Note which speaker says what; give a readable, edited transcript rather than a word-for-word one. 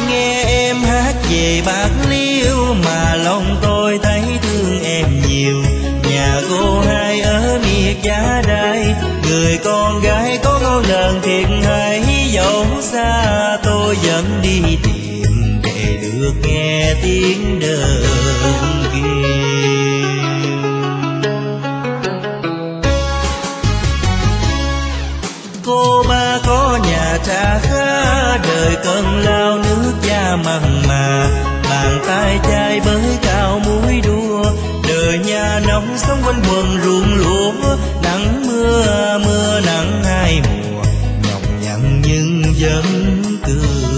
Speaker 1: nghe em hát về Bạc Liêu mà lòng tôi thấy thương em nhiều. Nhà cô hai ở miệt Giá Đai, người con gái có ngôi làng thiệt hay. Dẫu xa tôi vẫn đi tìm để được nghe tiếng đờn kêu. Cô ba có nhà trà khá, đời cơn lao nước da mặn mà. Bàn tay chai bới cao múi đua, đời nhà nông sống quanh quần ruộng lúa. Nắng mưa, mưa nắng hai mùa, nhọc nhằn nhưng vẫn cười.